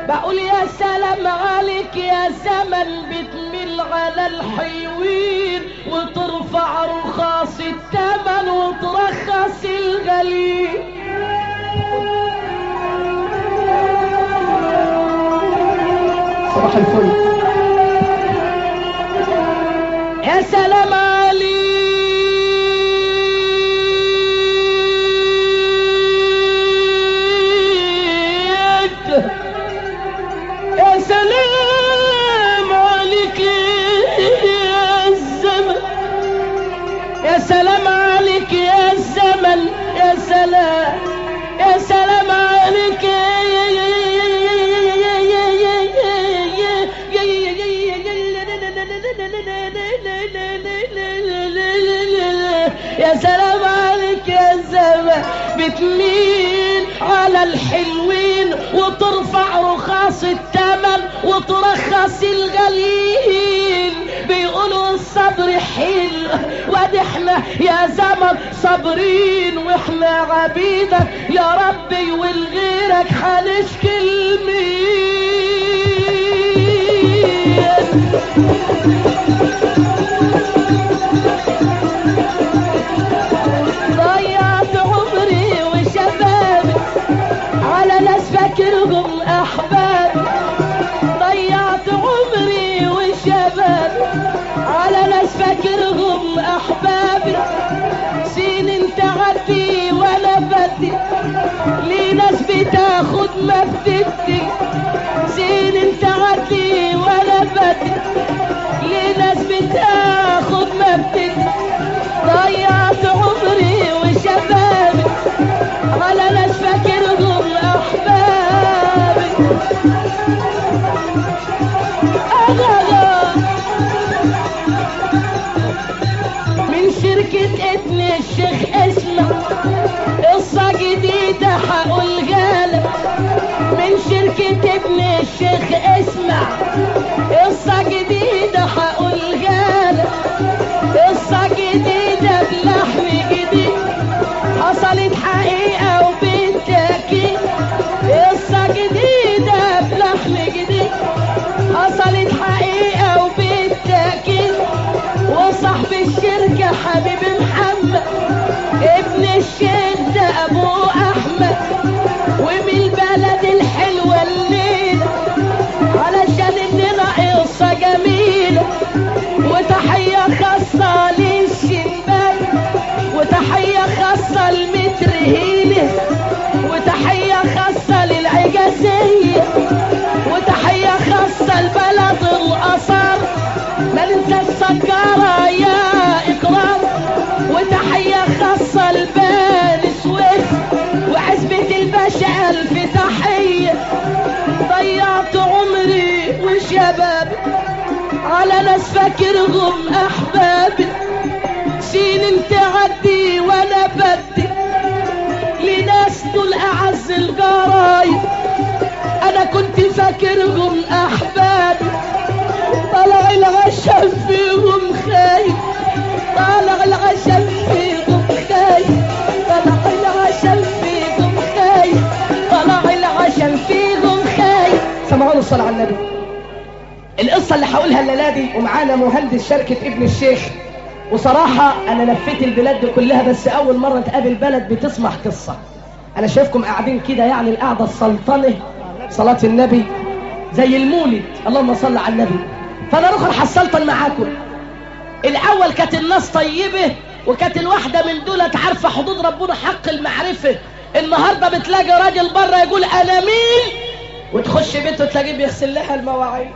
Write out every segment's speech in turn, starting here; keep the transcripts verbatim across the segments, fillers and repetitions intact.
بقول يا سلام عليك يا زمن بتميل على الحيوين وترفع رخاص الثمن وترخص الغليل. صباح الفل. يا سلام عليك يا سلام عليك يا الزمن يا سلام عليك يا الزمن يا سلام يا سلام عليك يا سلام عليك يا الزمن بتميل على الحلوين وترفع رخاص الثمن وترخص الغليل. بيقولوا الصبر حلو وادي احنا يا زمن صابرين واحنا عبيدك يا ربي ولغيرك هنشكي لمين. ضيعت عمري وشبابي على ناس فاكرهم احبابي. ضيعت عمري وشبابي على ناس فاكرهم احبابي. سنين تعدي وانا بدي لي ناس بتاخد ما بتدي. سنين تعدي وانا بدي لي ناس بتاخد ما بتدي. ضيعت عمري وشبابي على ناس فاكرهم احبابي. من شركة ابن الشيخ اسمع قصة جديدة هقولها لك. من شركة ابن الشيخ اسمع قصة جديدة هقولها لك. قصة جديدة بلحم جديد حصلت حقيقة وبالتأكيد. قصة جديدة بلحم جديد حصلت حقيقة وبالتأكيد. وصاحب الشركة حبيبي محمد ابن الشيخ ده ابو احمد ومن البلد الحلوة الليلة علشان اننا قصة جميلة. وتحية خاصة للشباب وتحية خاصة لمتر هيلة وتحية خاصة للعجازية وتحية خاصة لبلد الأصال ما ننسى السكارة يا إكرام. وتحية خاصة لبني سويف وعزبة الباشا ألف تحية. ضيعت عمري وشبابي على ناس فاكرهم أحبابي. سنين تعدي وأنا بدي لناس دول أعز الجرايد. أنا كنت فاكرهم أحبابي طلع العشم فيهم خايف. طلع العشم فيهم خايف. طلع العشم فيهم خايف. طلع العشم فيهم خايف. سمعوا الصلاة على النبي. القصة اللي هقولها الليلة دي ومعانا مهندس شركة ابن الشيخ. وصراحة أنا لفيت البلاد دي كلها بس أول مرة تقابل بلد بتسمع قصة. أنا شايفكم قاعدين كده يعني القعدة السلطنة صلاة النبي زي المولد اللهم صل على النبي. فأنا رخر حسلطن معاكم. الأول كانت الناس طيبة وكانت الواحدة من دولت عارفة حدود ربنا حق المعرفة. النهاردة بتلاقي راجل بره يقول أنا مين وتخش بيته تلاقيه بيغسل لها المواعين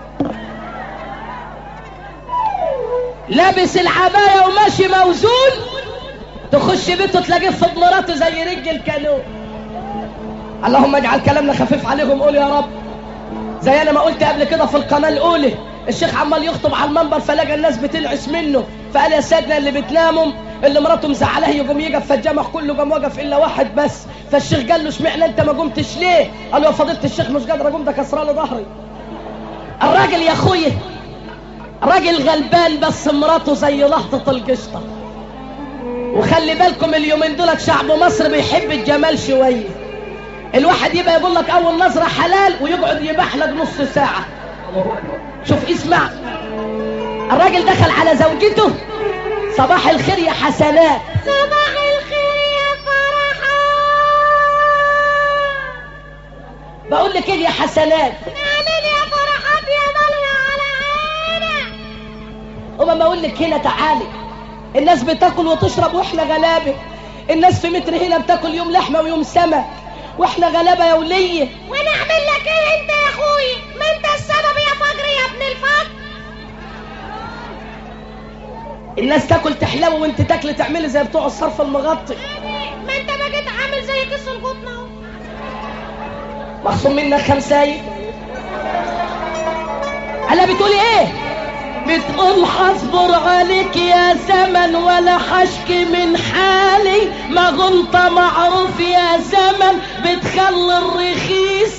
لابس العباية وماشي موزون. تخش بيته تلاقيه في مراته زي رج الكانون. اللهم اجعل كلامنا خفيف عليهم قول يا رب. زي انا ما قلت قبل كده في القناة الاولى الشيخ عمال يخطب على المنبر فلقى الناس بتنعس منه فقال يا سيدنا اللي بتناموا اللي مراته مزعلاه يقوم يقف فالجمع كله قام وقف الا واحد بس. فالشيخ قال له اشمعنى انت ما قمتش ليه؟ قال له يا فضيله الشيخ مش قادر اقوم ده كسران لي ظهري. الراجل يا اخويا راجل غلبان بس مراته زي لحظه القشطه. وخلي بالكم اليومين دولت شعب مصر بيحب الجمال شويه. الواحد يبقى يقول لك اول نظرة حلال ويقعد يباح لك نص ساعة. شوف اسمع، الراجل دخل على زوجته، صباح الخير يا حسنات. صباح الخير يا فرحة. بقول لك ايه يا حسنات؟ نعمل يا فرحات يا ضلع على عينك. وما ما اقول لك هنا تعالي، الناس بتاكل وتشرب واحنا غلابه. الناس في متر هنا بتاكل يوم لحمه ويوم سمك واحنا غلابه يا وليه. ونعمل لك ايه انت يا اخوي؟ ما انت السبب يا فجر يا ابن الفجر. الناس تاكل تحلو وانت تاكل تعملي زي بتوع الصرف المغطي. ما انت بقيت عامل زي كيس القطن اهو. مخصوم منك خمسايه. الا بتقولي ايه؟ بتقول حصبر عليك يا زمن ولا حشكي من حالي، ما غلطة معروف يا زمن بتخلي الرخيص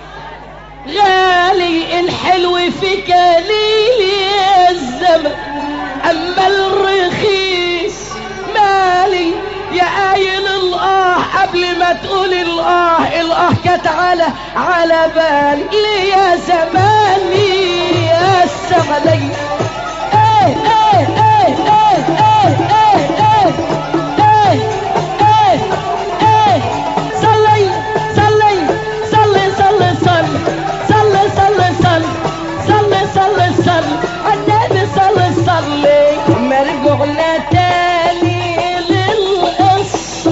غالي، الحلو فيك قليل يا الزمن اما الرخيص مالي. يا قايل الاه قبل ما تقول الاه، الاه كانت على على بالي ليه يا زماني يا السعلي. ايه ايه ايه ايه ايه ايه ايه ايه ايه صلي صلي صلي صلي صلي صلي صلي صلي صلي صلي صلي النبي صلي صلي. ما رجعنا تاني للقصة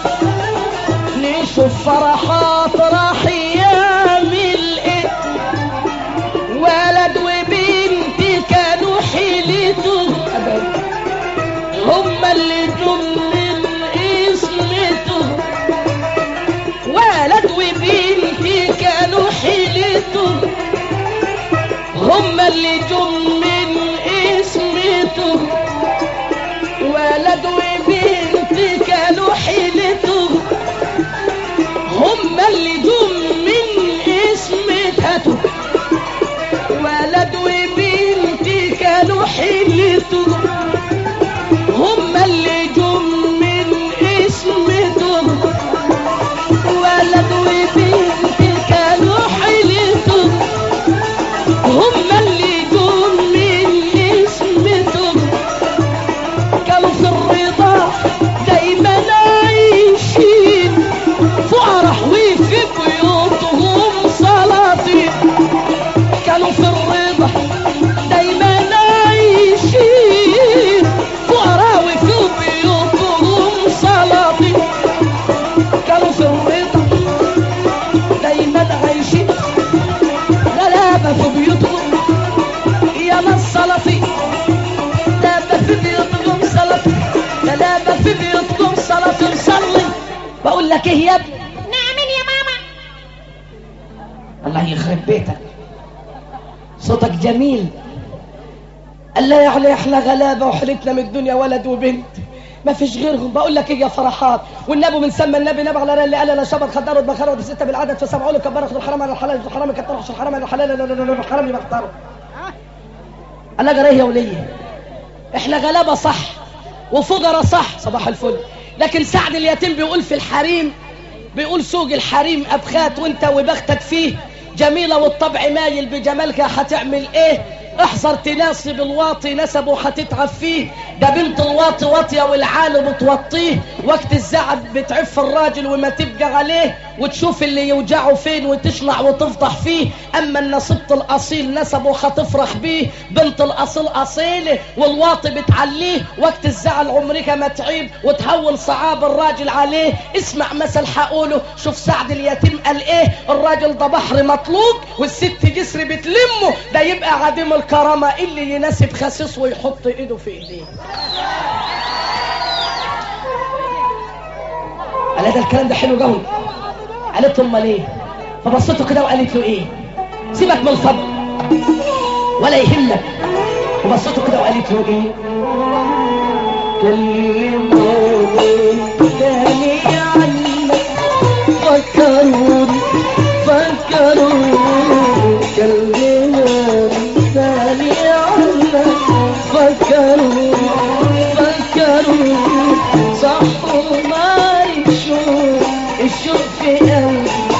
نشوف فرحات راح يعمل ايه. ولد وبنتي كانوا حيلته هما اللي جم من اسمته. ولد وبنتي كانوا حيلته هما اللي جم من اسمته. ولد وبنتي كانوا حيلته هما اللي جم من اسمته. ولد وبنتي كانوا حيلته هما اللي جم من اسمته. ولد وبنتي كانوا حيلته هما اللي جم من اسمته. كانوا في الرضا دايما عايشين فرح وفي بيوتهم سلاطين. كانوا في الرضا دايما عايشين فرح وفي بيوتهم سلاطين. كانوا في الرضا دايما عايشين غلابة في بيوتهم يا ناس سلاطين. غلابة في بيوتهم سلاطين غلابة في بيوتهم سلاطين. صلي. بقول لك ايه يا ابني؟ نعمل يا ماما. الله يخرب بيتك، صوتك جميل. قال لا يعني احنا غلابه وحلتنا من الدنيا ولد وبنت ما فيش غيرهم. بقول لك ايه يا فرحات؟ والنبي من سمى النبي نبي على اللي قال انا شبر خدار وبخار وبسته بالعدد فسبعوا له كبر اخذ الحرام على الحلال الحرام كتر عشان الحرام على الحلال لا لا لا الحرام يبختاره. قال لك ايه يا وليه؟ احنا غلابه صح وفقراء صح صباح الفل، لكن سعد اليتيم بيقول في الحريم، بيقول سوق الحريم ابخات وانت وبختك فيه جميلة والطبع مايل بجمالك هتعمل ايه؟ احذر تناسب الواطي نسبه هتتعب فيه. ده بنت الواطي واطية والعالم بتوطيه، وقت الزعل بتعف الراجل وما تبقى عليه وتشوف اللي يوجعه فين وتشنع وتفضح فيه. اما النصبت الاصيل نسبه هتفرح بيه، بنت الاصيل اصيله والواطي بتعليه. وقت الزعل عمرك ما تعيب وتهون صعاب الراجل عليه. اسمع مثل حقوله، شوف سعد اليتيم قال ايه؟ الراجل ده بحر مطلوق والست جسر بتلمه، ده يبقى عديم الكرامة اللي يناسب خسيس ويحط ايده في ايديه. قال ده الكلام ده حلو قوي. قالت له امال ايه؟ فبصته كده وقالت له ايه؟ سيبك من الفضل ولا يهمك. وبصته كده وقالت له ايه؟ كلموني تاني عنك فكروني فكروني كلموني تاني عنك فكروني فكروني صحوا ما يشوف الشوق في قلبي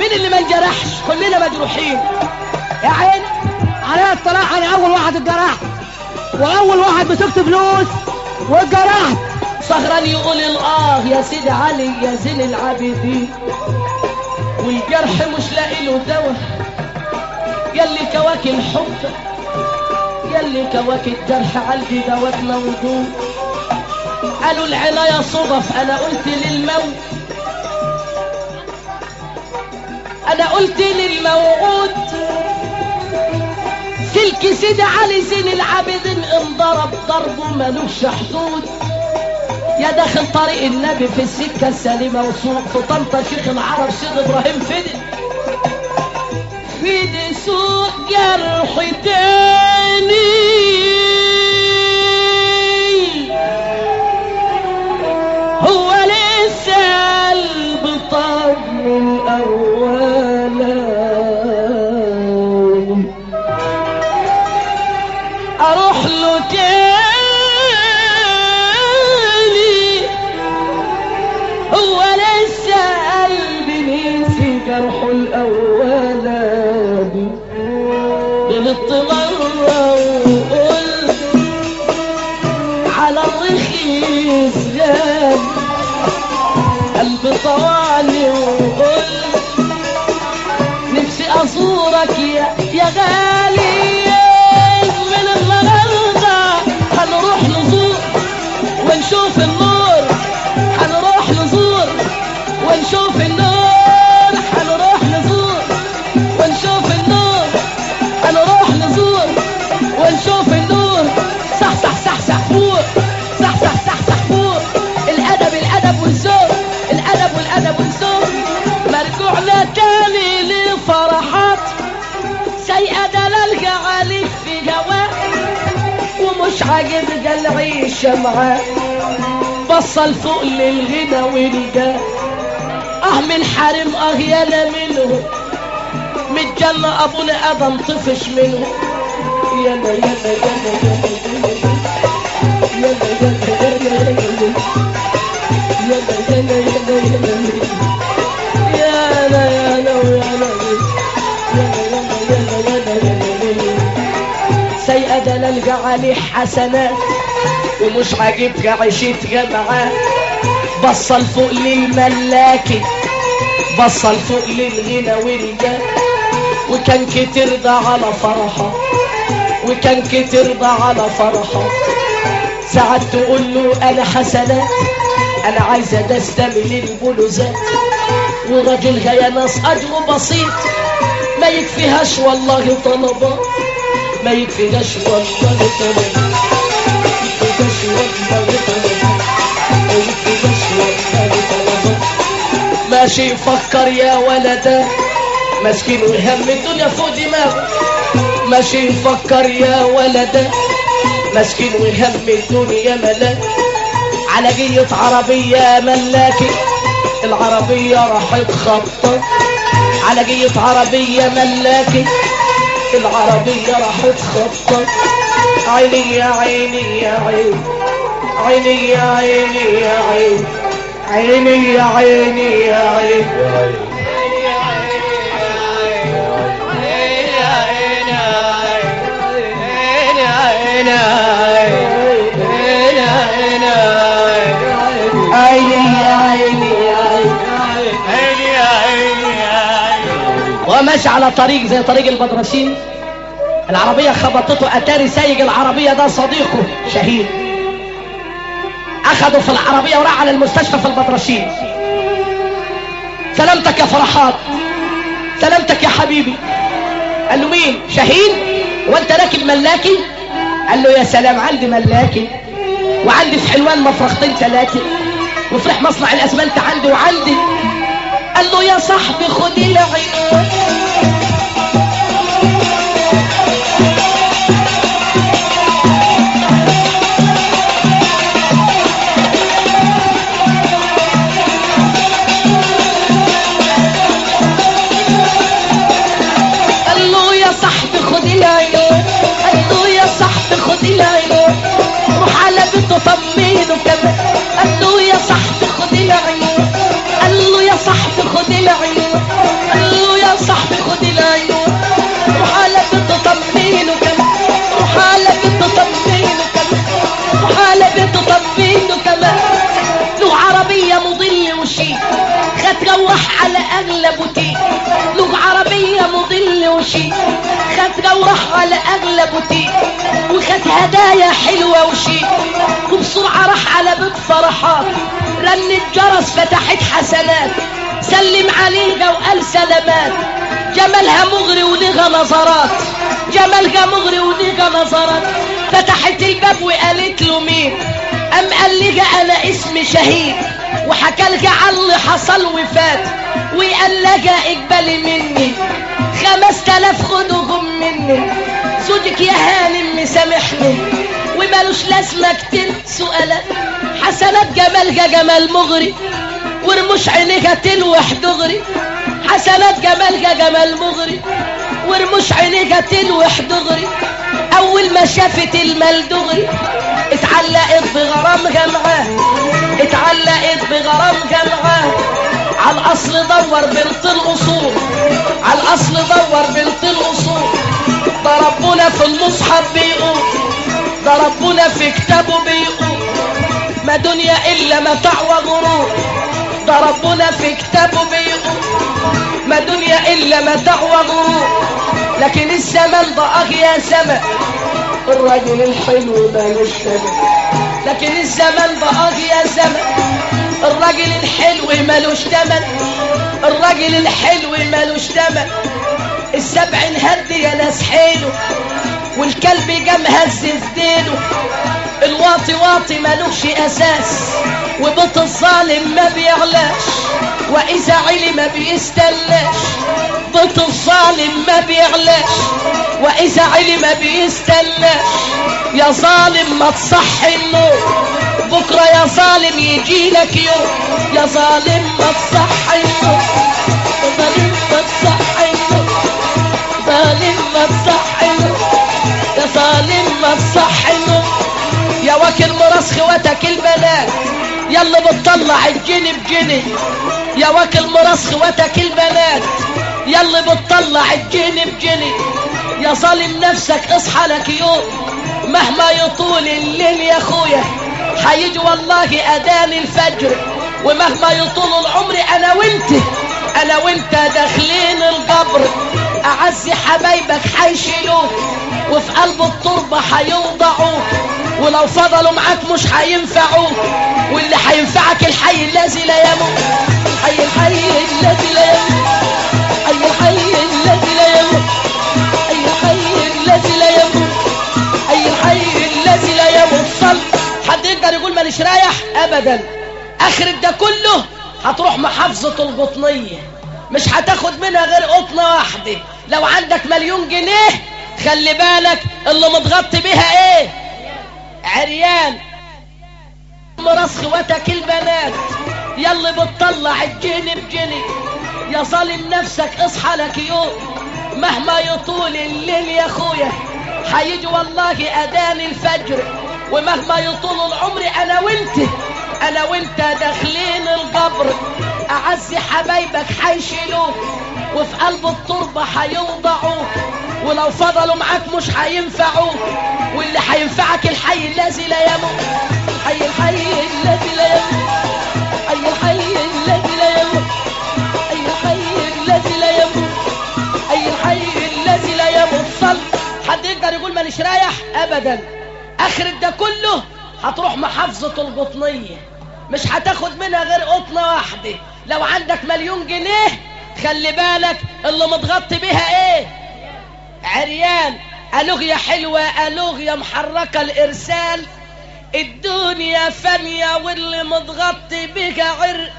مين اللي ما انجرحش؟ كلنا مجروحين يا عين. علي الصلاح انا اول واحد اتجرحت واول واحد مسكت فلوس واتجرحت. سهران يقول الاه يا سيدي علي يا زين العابدين، والجرح مش لاقي له دواء، ياللي كواكي الحب ياللي كواكي الجرح عندي دوات موجود. قالوا العناية صدف، انا قلت للموت انا قلت للموعود سلك سيدي علي زين العابدين انضرب ضربه ملوش حدود. يا داخل طريق النبي في السكة السليمة وسوق في طنطا شيخ العرب سيد ابراهيم فدي فدي سوق جرح تاني هو لسه قلب طمن اولا اروح له تاني هو لسه قلبي نسي جرحه الاولاني. غلطت مره وقلت على الرخيص غالي قلبي طوالي وقلت نفسي ازورك يا يا غالي. من النهارده هنروح نزور ونشوف النور، هنروح نزور ونشوف النور، هنروح نزور ونشوف النور، هنروح نزور ونشوف النور. صح صح صح صح فوق، صح صح صح صح فوق. الادب الادب والذوق، الادب والادب والذوق. مرجوعنا تاني للفرحات سيئة دلال عليك في جواه ومش عاجب العيشة معاه. بصل فوق للغنى والجاه اه من حرم اه يانا منه متجنة ابونا ادم طفش منه. يانا يانا يانا يانا يانا يانا يانا يانا يانا ويانا سيئة دلال عليه حسنات ومش عاجبك عيشتك معاه. بصل فوق للملاكي بصل فوق للغنى والجاه وكان كتير ده على فرحة وكان كتير ده على فرحة. ساعات تقول له انا حسنات انا عايزة ده استمل البلوزات وراجلها يا ناس اجره بسيط ما يكفيهاش والله طلبات ما يكفيهاش والله طلبات ماشي يفكر يا ولده مسكين وهم الدنيا فوق دماغه. ماشي يفكر يا ولده مسكين وهم الدنيا ملاك. على جية عربية ملاكي العربية راحت خبطة على جية عربية ملاكي العربية راحت خبطة. عيني يا عيني يا عيني عيني يا عيني يا عيني عيني يا عيني يا عيني وماشي على طريق زي طريق البدرشين العربية خبطته اتاري سايق العربية ده صديقه شهيد. اخده في العربية وراح على المستشفى في البدرشين. سلامتك يا فرحات سلامتك يا حبيبي. قال له مين؟ شهيد؟ وانت راكب ملاكي؟ قال له يا سلام عندي ملاكي وعندي في حلوان مفرختين ثلاثة وفرح مصنع الاسمنت عندي وعندي. قال له يا صاحبي خدي العين قال له يا صاحبي خدي العين قال له يا صاحبي خدي العين روح على بيته طمنه كمان. قال له يا صاحبي خدي العين قال له يا صاحبي خدي العين قال له وشي، خد وراح على اغلى بوتيك وخد هدايا حلوة وشي، وبسرعة راح على بيت فرحات، رن الجرس فتحت حسنات، سلم عليها وقال سلامات، جمالها مغري وليها نظرات، جمالها مغري وليها نظرات، فتحت الباب وقالت له مين؟ ام قال لها انا اسمي شهيد، وحكى لها على اللي حصل وفات، وقال لها اقبلي مني خمس تلاف خدوهم مني، زوجك يا هانم مسامحني ومالوش لازمة كتير سؤالات، حسنات جمالها جمال مغري ورموش عينيها تلوح دغري، حسنات جمالها جمال مغري ورموش عينيها تلوح دغري، اول ما شافت المال دغري اتعلقت بغرامها معاه، اتعلقت بغرامها معاه، على الاصل دور بنت الاصول، على الاصل دور بنت الاصول، ده ربنا في المصحف بيقول، ده ربنا في كتابه بيقول ما دنيا الا متاع وغرور، ده ربنا في كتابه بيقول ما دنيا الا متاع وغرور، لكن الزمن ضاق يا زمن الراجل الحلو مالوش ثمن، لكن الزمن ضاق يا زمن الراجل الحلو مالوش ثمن، الراجل الحلو مالوش ثمن، السبع انهد يا ناس حيله والكلب جام هز في ديله، الواطي واطي مالوش اساس وبيت الظالم ما بيعلاش، واذا علي ما بيستناش، بيت الظالم ما بيعلاش واذا علي ما بيستناش، يا ظالم ما تصحي النور بكره يا ظالم يجي لك يوم، يا ظالم ما تصحي النور، يا ظالم ما تصحي النور، ظالم ما تصحي النور، يا ظالم ما تصحي النور، يا واكل مراس خواتك البنات يلا بتطلع الجني بجني، يا واكل مراس خواتك البنات يلا بتطلع الجني بجني، يا ظالم نفسك اصحى لك يوم مهما يطول الليل يا اخويا حيجي والله اذان الفجر، ومهما يطول العمر انا وانت انا وانت داخلين القبر، اعز حبايبك حيشيلوك وفي قلب التربة حيوضعوك، ولو فضلوا معاك مش حينفعوك، واللي حينفعك الحي الذي لا يموت، حي الحي الذي لا يموت، حي الحي الذي لا يموت، حي الحي الذي لا يموت، حي الحي الذي لا يموت. صل حد يقدر يقول مانيش رايح ابدا، اخر ده كله هتروح محافظة القطنية مش هتاخد منها غير قطنة واحدة، لو عندك مليون جنيه خلي بالك اللي متغطي بيها ايه؟ عريان. مراس خواتك البنات يلا بتطلع الجني بجني، يا ظالم نفسك اصحى لك يوم مهما يطول الليل يا اخويا حيجي والله اذان الفجر، ومهما يطول العمر انا وانت انا وانت داخلين القبر، اعز حبايبك حيشيلوك وفي قلب التربة حيوضعوك، ولو فضلوا معاك مش حينفعوك، واللي حينفعك الحي الذي لا يموت، حي الحي الذي لا يموت، حي الحي الذي لا يموت، حي الحي الذي لا يموت، حي الحي الذي لا يموت. صل حد يقدر يقول مانيش رايح ابدا، اخر ده كله هتروح محافظة القطنية مش هتاخد منها غير قطنة واحدة، لو عندك مليون جنيه خلي بالك اللي متغطي بيها ايه؟ عريان. ألغية حلوة ألغية محركة الإرسال، الدنيا فانية واللي متغطي بيها عر،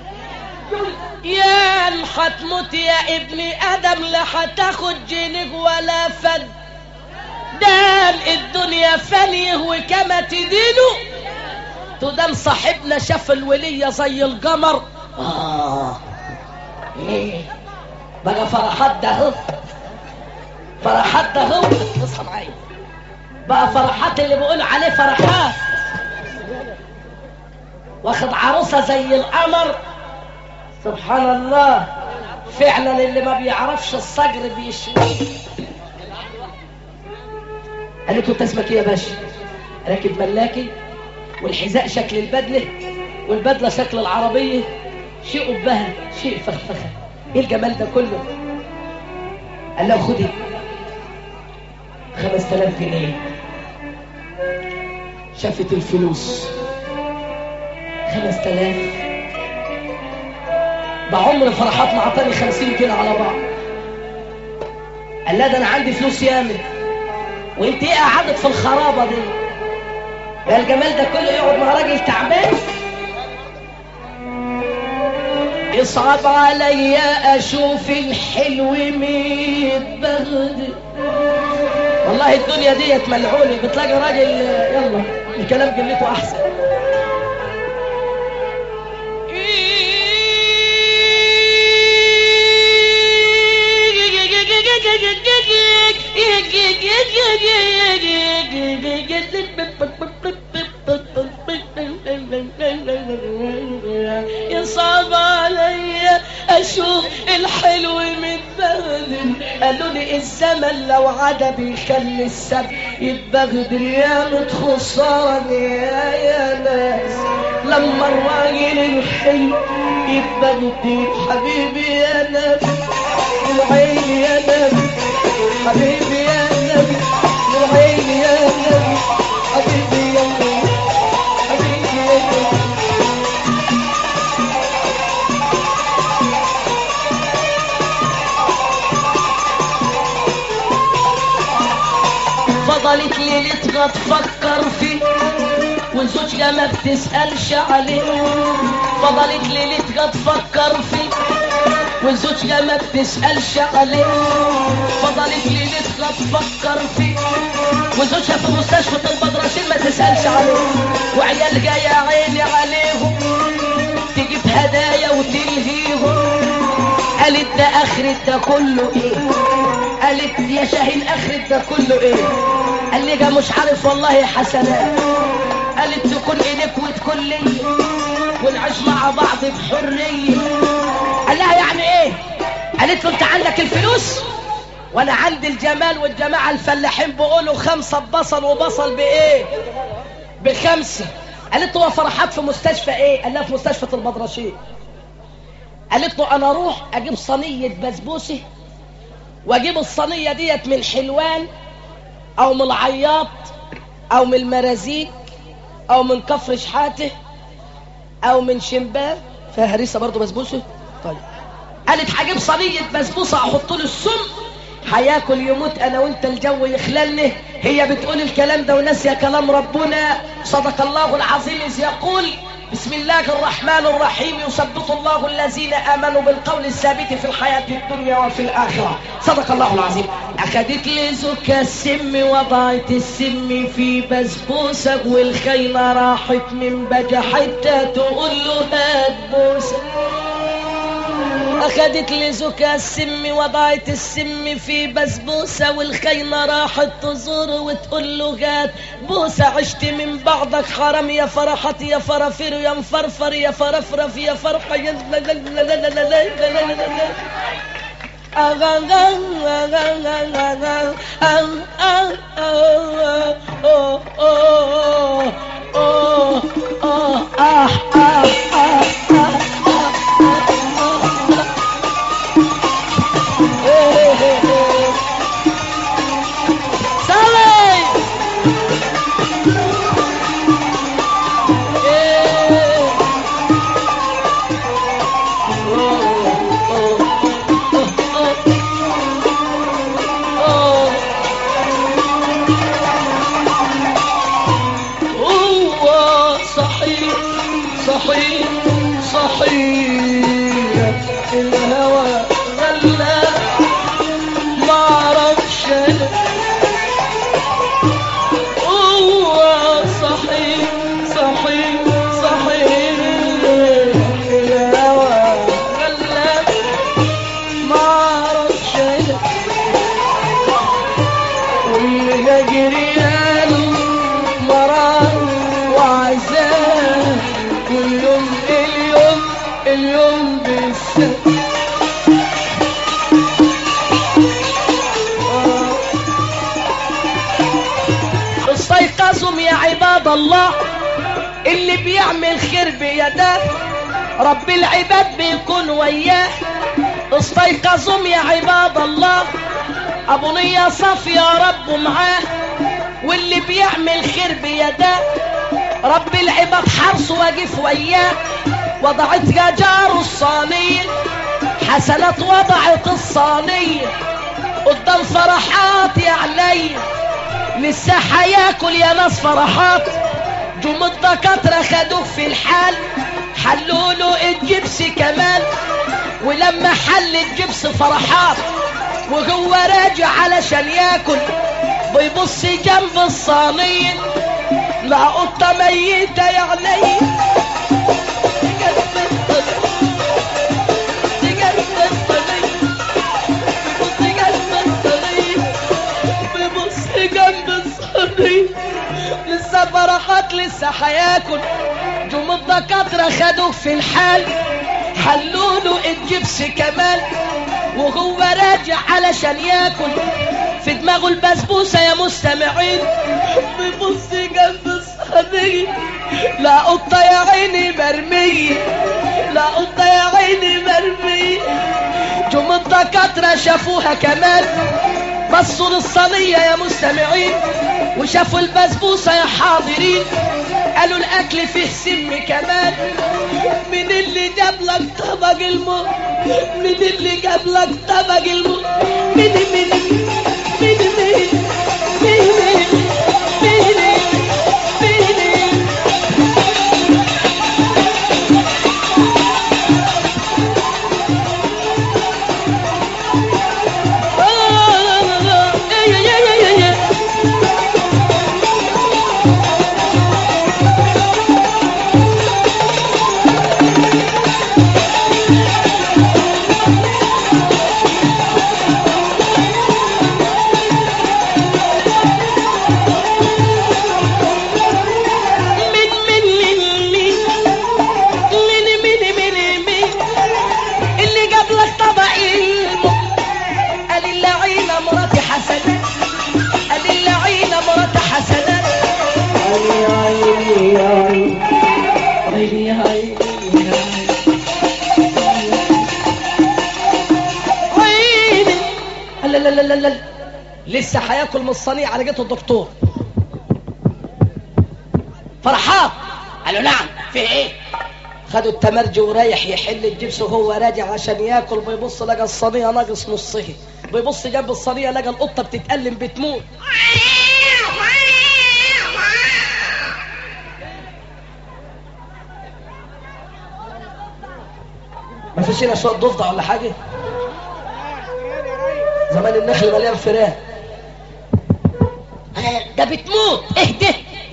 يا هتموت يا ابني آدم لا هتاخد جنيه ولا فد، دان الدنيا فانية وكما تدينه تدام. صاحبنا شاف الولية زي القمر، آه إيه بقى فرحات ده هو فرحات ده هو اصحى معايا بقى فرحات اللي بيقولوا عليه فرحات، واخد عروسة زي القمر. سبحان الله فعلا اللي ما بيعرفش الصقر بيشويه. قالت له انت اسمك ايه يا باشا؟ راكب ملاكي والحذاء شكل البدله والبدله شكل العربيه، شيء قبها شيء فخفخه، ايه الجمال ده كله؟ قال له خدي خمس تلاف جنيه. شافت الفلوس خمس تلاف، بعمر فرحات ما عطاني خمسين كده على بعض. قال لا ده انا عندي فلوس ياما، وانت ايه قعدت في الخرابه دي؟ ده الجمال ده كله يقعد مع راجل تعبان؟ يصعب عليا اشوف الحلو متبغدل. والله الدنيا ديت ملعونه، بتلاقي راجل يلا الكلام قلته احسن. يصعب عليا اشوف الحلو متبغدل. قالوا لي الزمن لو عدا بيخلي السب يتبغدل. يا متخسرني يا يا ناس لما الراجل الحلو يتبغدل. حبيبي يا نبي العين يا نبي، حبيبي يا نبي العين يا نبي، حبيبي يا نبي، حبيبي يا نبي. فضلت ليلتها تفكر فيه وزوجها ما بتسألش عليه. فضلت ليلتها تفكر فيه وزوجها ما بتسألش عليه. فضلت ليلتها تفكر فيه وزوجها في مستشفى البدرشين ما تسألش عليه. وعيال جاية عيني عليهم تجيب هدايا وتلهيهم. قالت ده آخرة ده كله ايه؟ قالت يا شاهين آخرة ده كله ايه؟ قال لي مش عارف والله يا حسنات. قالت تكون ايديك وتكون لي ونعيش مع بعض بحرية. قال لها يعني ايه؟ قالت له انت عندك الفلوس وانا عندي الجمال، والجماعة الفلاحين بيقولوا خمسة ببصل وبصل بايه؟ بخمسة. قالت له فرحات في مستشفى ايه؟ قال لها في مستشفى البدرشين. قالت له انا اروح اجيب صينية بسبوسة واجيب الصينية ديت من حلوان او من العياط او من المرازيق او من كفر شحاته او من شمباب فيها هريسه برضه بسبوسه. طيب قالت هجيب صينيه بسبوسه احط له السم هياكل يموت انا وانت الجو يخللني. هي بتقول الكلام ده وناسيه كلام ربنا. صدق الله العظيم اذ يقول بسم الله الرحمن الرحيم يثبت الله الذين امنوا بالقول الثابت في الحياه الدنيا وفي الاخره. صدق الله العظيم. اخدت لي زكا السم وضعت السم في بسبوسه والخيمه راحت من بجا حتى تقول له هات بوسه. اخدت لي زكا السم وضعت السم في بسبوسه والخيمه راحت تزور وتقول له هات بوسه. عشت من بعضك حرام يا فرحت يا فرافير يا مفرفر يا فرفرف يا فرحه يا صحيح صحيح الهوى غلا ما اعرفش انا. هو صحيح صحيح صحيح الهوى غلا ما اعرفش انا. واللي جريان مرار وعذاب واليوم اليوم اليوم بالسنة. استيقظوا يا عباد الله اللي بيعمل خير بيده رب العباد بيكون وياه. استيقظوا يا عباد الله ابو نية صافية ربه معاه، واللي بيعمل خير بيداه، رب العباد حرص واقف وياه. وضعت جار الصانية، حسنات وضعت الصانية قدام فرحات يا علي، لسه حياكل يا ناس فرحات. جم الدكاترة خدوه في الحال، حلوا له الجبس كمان، ولما حل الجبس فرحات وهو راجع علشان ياكل بيبص جنب الصينية لقى قطة ميتة يا علي. لسه فرحات لسه حياكل. جم الدكاترة خدوه في الحال، حلوا له الجبس كمان وهو راجع علشان ياكل. في دماغه البسبوسة يا مستمعين، بيبص جنب الصينية لا قطة يا عيني مرمية، لا قطة يا عيني مرمية. جم الدكاترة شافوها كمان، بصوا للصينية يا مستمعين وشافوا البسبوسة يا حاضرين، قالوا الاكل فيه سم كمان. من اللي جاب لك طبق الموت؟ من اللي جاب لك طبق الموت؟ من من من من من من لسه هياكل من الصينيه على جهه الدكتور. فرحان قالوا نعم في ايه؟ خدوا التمرجي ورايح يحل الجبس وهو راجع عشان ياكل، بيبص لقى الصينيه ناقص نصها، بيبص جنب الصينيه لقى القطه بتتألم بتموت. ما فيش هنا شويه ضفدع ولا حاجه؟ زمان النخل مليان فراخ. ده بتموت اهدى.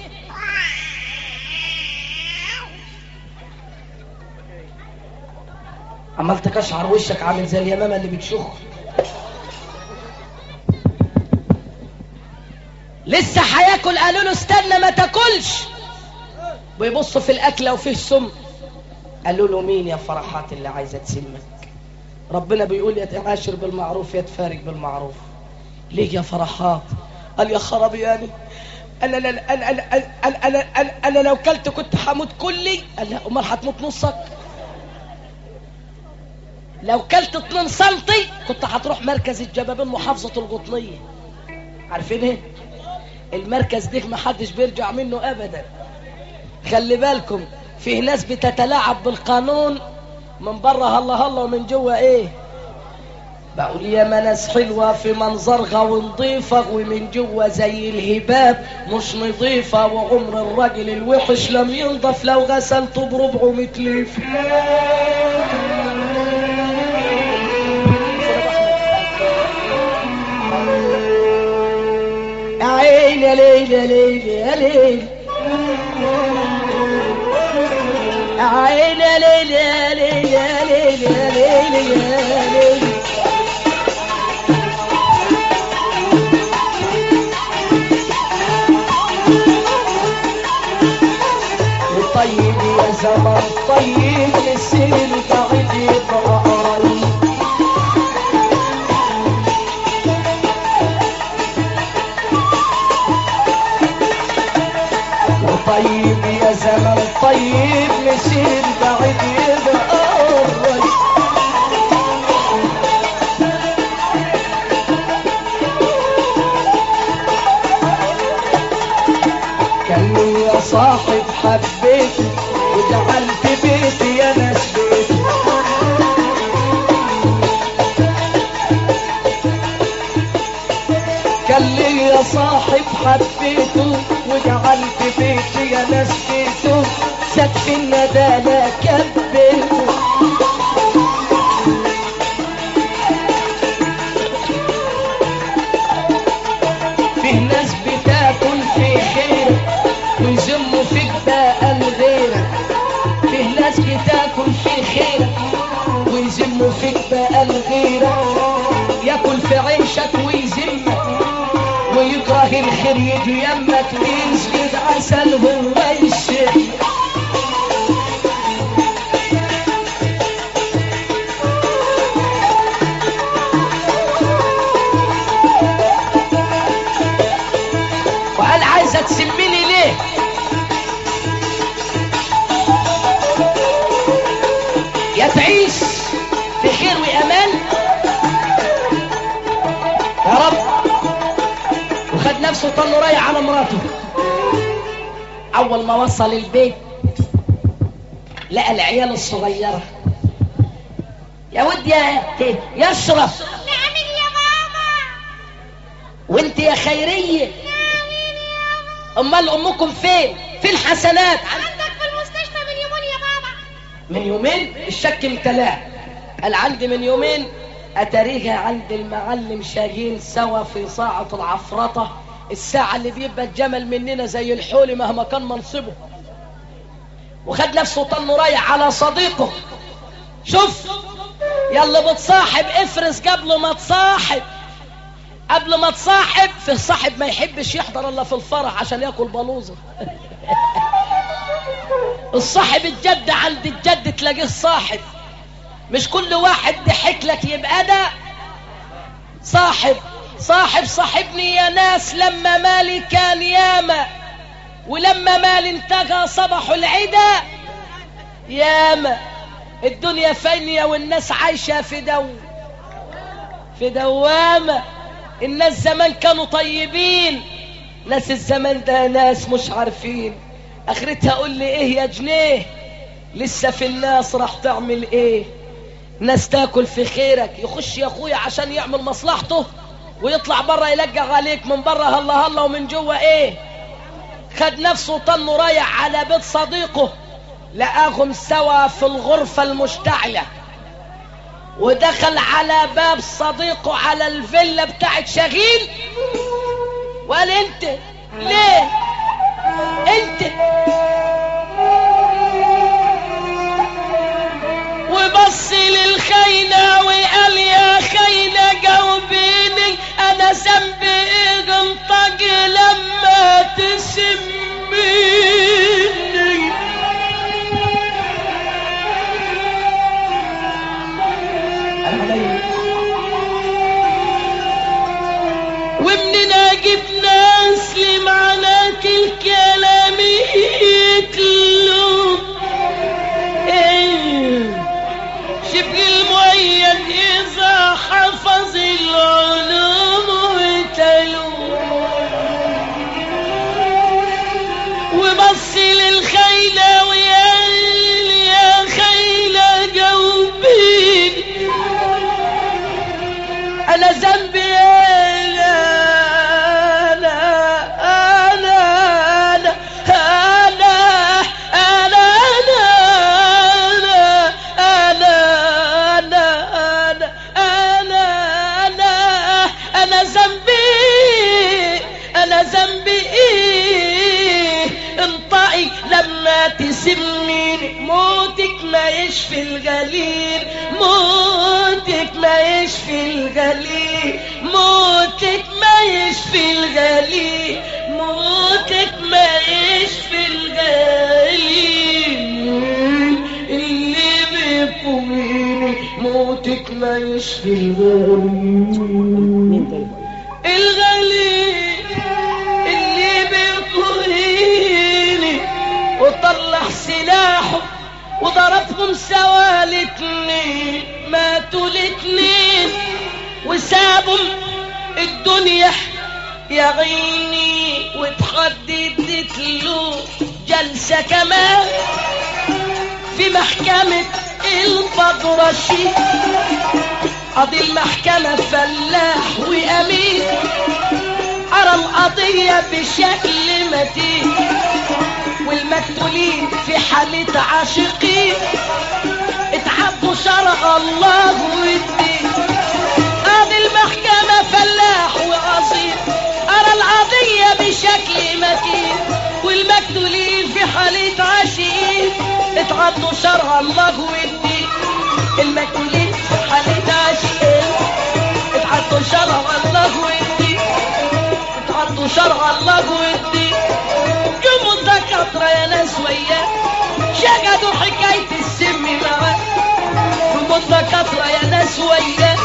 عمال تكشعر وشك عامل زي اليمامه اللي بتشخ. لسه هياكل قالوا له استنى ما تاكلش. بيبصوا في الاكله وفيه سم. قالوا له مين يا فرحات اللي عايزه تسمك؟ ربنا بيقول يا تعاشر بالمعروف يا تفارق بالمعروف. ليه يا فرحات؟ قال يا خرابياني انا انا انا انا انا, أنا, أنا, أنا لو كلت كنت هموت كلي. قال لا امال هتموت نصك؟ لو كلت اتنين سنتي كنت هتروح مركز الجبابين محافظة القطنية. عارفين ايه؟ المركز ده محدش بيرجع منه ابدا. خلي بالكم فيه ناس بتتلاعب بالقانون، من بره هلا هلا ومن جوه ايه؟ بقول يا ناس حلوة في منظرها ونضيفة ومن جوه زي الهباب مش نضيفة. وعمر الراجل الوحش لم ينضف لو غسلته بربعمية ليف. يا عين يا ليل يا ليل يا ليل يا عين يا ليل يا ليل يا ليل يا ليل يا ليل. طيب يا زمان طيب السن بعيد يبقى قريب. طيب يا زمان طيب مسير بعيد يبقى قريب. صاحب حبيته وجعلت بيتي يا ناس بيتي. كان لي يا صاحب حبيته وجعلت بيتي يا ناس بيته، سقف الندالة كبيته. فيه ناس بتاكل في خيرك ويذموا فيك بقى الغيرك، فيه ناس بتاكل في خيرك ويذموا فيك بقى الغيرك، ياكل في عيشك ويذمك ويكره الخير يجي يمك، يسجد عسل هو يشم. وقال عايزة تسميني ليه؟ يا تعيش في خير وأمان يا رب. وخد نفسه طلوا رايح على مراته. أول ما وصل البيت لقى العيال الصغيرة. يا ود يا يشرف. نعمل يا بابا. وانت يا خيرية. نعمل يا بابا. امال امكم فين؟ فين حسنات؟ عندك في المستشفى من يومين يا بابا. من يومين؟ الشك امتلاه. قال عندي من يومين. اتاريها عند المعلم شاهين سوا في ساعة العفرطة، الساعة اللي بيبقى الجمل مننا زي الحول مهما كان منصبه. وخد نفسه طنه رايح على صديقه. شوف يلا بتصاحب افرس قبل ما تصاحب، قبل ما تصاحب. في صاحب ما يحبش يحضر الا في الفرح عشان ياكل بلوزه. الصاحب الجد عند الجد تلاقيه صاحب، مش كل واحد ضحك لك يبقى ده صاحب. صاحب صاحبني يا ناس لما مالي كان ياما، ولما مالي انتهى صبحوا العدا ياما. الدنيا فانية والناس عايشة في دو في دوامة. الناس زمان كانوا طيبين، ناس الزمان ده ناس مش عارفين اخرتها. قول لي ايه يا جنيه لسه في الناس راح تعمل ايه؟ ناس تاكل في خيرك، يخش يا اخويا عشان يعمل مصلحته ويطلع بره يلقى عليك من بره هلا هلا ومن جوه ايه. خد نفسه طنه رايح على بيت صديقه، لقاهم سوا في الغرفة المشتعلة، ودخل على باب صديقه على الفيلا بتاعت شاهين وقال انت ليه انت؟ وبص للخينة وقال يا خينة جاوبيني انا ذنبي ايه انطقي لما تسميني؟ ومنين اجيب ناس لمعناك الكلام يتلو ايه؟ شبه المؤيد اذا حفظ العلوم وتلو. وبص للخيلة ويقال يا خيلة جاوبيني انا ذنبي تسميني. موتك ما يشفي الغليل، موتك ما يشفي الغليل، موتك ما يشفي الغليل، موتك ما يشفي الغليل. اللي بيقوميني موتك ما يشفي الغليل، الغليل اللي بيقوميني. وطلع سلاحه وضربهم سوا الاتنين، ماتوا الاتنين وسابهم الدنيا يا عيني. وتحددت له جلسة كمان في محكمة البدرشي، قاضي المحكمة فلاح وأمين، أرى القضية بشكل متين، والمقتولين في حالة عاشقين اتعبوا شرع الله والدين. قاضي المحكمة فلاح وأصيل، أرى القضية بشكل متين، والمقتولين في حالة عاشقين اتعبوا شرع الله والدين. المقتولين في حالة عاشقين اتعبوا شرع الله والدين، اتعبوا شرع الله والدين. قوموا الدكاترة يا ناس وياه شقدوا حكاية السم معاه، قوموا الدكاترة يا ناس وياه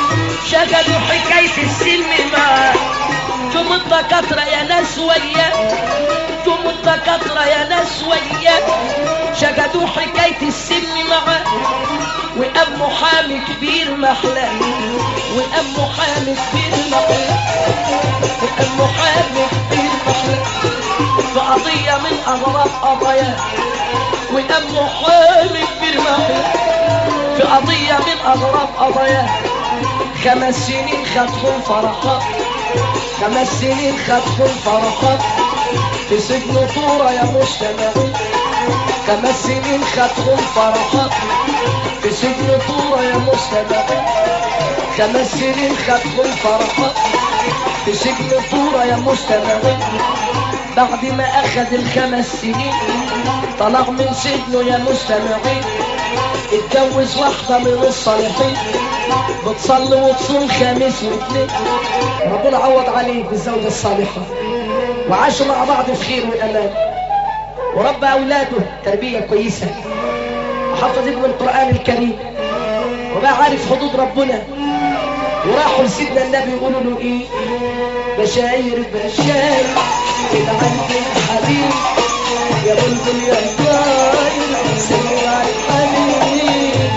شقدوا حكاية السم معاه، قوموا الدكاترة يا ناس وياه، قوموا الدكاترة يا ناس وياه شقدوا حكاية السم معاه. وقام محامي كبير محلى، وقام محامي كبير محلى، وقام محامي كبير محلى في قضية من أغراض قضايا، وقام محامي كبير محلى في قضية من أغراض قضايا. خمس سنين خدهم فرحات، خمس سنين خدهم فرحات في سجن طورة يا مجتمعين، خمس سنين خدهم فرحات في سجن طورة يا مجتمعين، خمس سنين خدهم فرحات في سجن طورة يا مجتمعين. بعد ما أخذ الخمس سنين طلع من سجنه يا مجتمعين، اتجوز واحدة من الصالحين بتصلي وتصوم خميس واثنين، ربنا عوض عليه بالزوجة الصالحة، وعاشوا مع بعض في خير وأمان، وربى أولاده تربية كويسة، وحفظ ابن القرآن الكريم، وبقى عارف حدود ربنا. وراحوا لسيدنا النبي يقولوا له ايه؟ بشاير بشاير كده عندي الحبيب يا بلبل يا طاير سلم على الحبيب.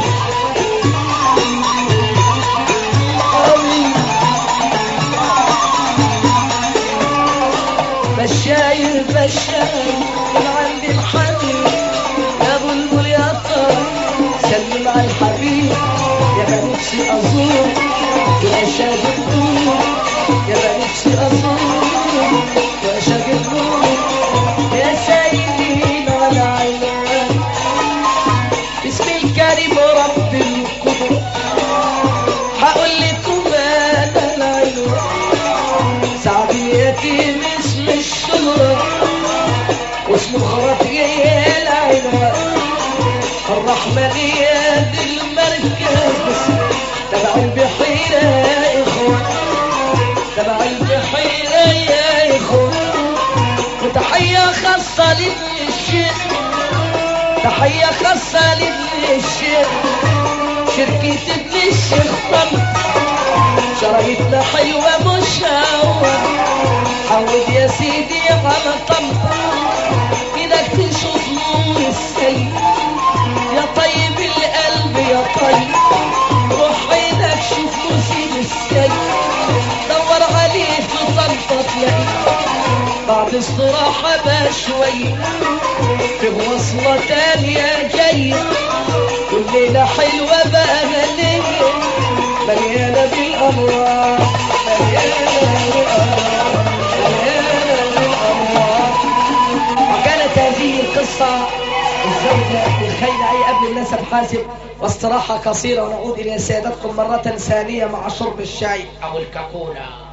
بشاير بشاير كده عندي الحبيب يا بلبل يا طاير سلم على الحبيب. يا ما نفسي ازور يا شاهد النور، يا ما نفسي ازور يا شاهد النور، يا سيدين على عينك باسم الكريم رب القدر هقول لكم انا العين سعد يتيم اسم الشهرة واسمه خرطية العين الرحمن يا ذي المركز تبع البحيرة يا إخوان، تبع البحيرة يا إخوان. وتحية خاصة لابن الشيخ، تحية خاصة لابن الشيخ، شركة ابن الشيخ طم شرايطنا حلوة مش هوا، عود يا سيدي على طنطا إيدك تشوف نور السيد يا طيب القلب يا طيب، روح عينك شوف نسيب السيد دور عليه في طنطا تلاقيه بعد استراحة بشوية في وصلة تانية جاية والليلة حلوة بقى هنية مليانة بالأنوار مليانة بالأنوار مليانة بالأنوار. وكانت هذه القصة الزوجة الخيلعية قبل النسب حاسب، واستراحة قصيرة ونعود إلى سيادتكم مرة ثانية مع شرب الشاي أو الكاكولا.